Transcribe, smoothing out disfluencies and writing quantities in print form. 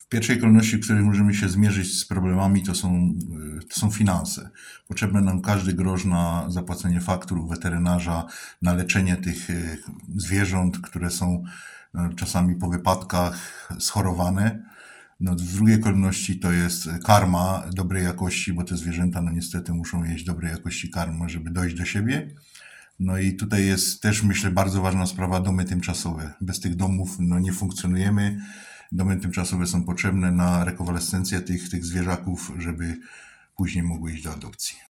W pierwszej kolejności, w której możemy się zmierzyć z problemami, to są finanse. Potrzebny nam każdy grosz na zapłacenie faktur u weterynarza, na leczenie tych zwierząt, które są czasami po wypadkach schorowane. No, w drugiej kolejności to jest karma dobrej jakości, bo te zwierzęta no niestety muszą jeść dobrej jakości karmę, żeby dojść do siebie. No i tutaj jest też, myślę, bardzo ważna sprawa, domy tymczasowe. Bez tych domów no, nie funkcjonujemy. Domy tymczasowe są potrzebne na rekonwalescencję tych zwierzaków, żeby później mogły iść do adopcji.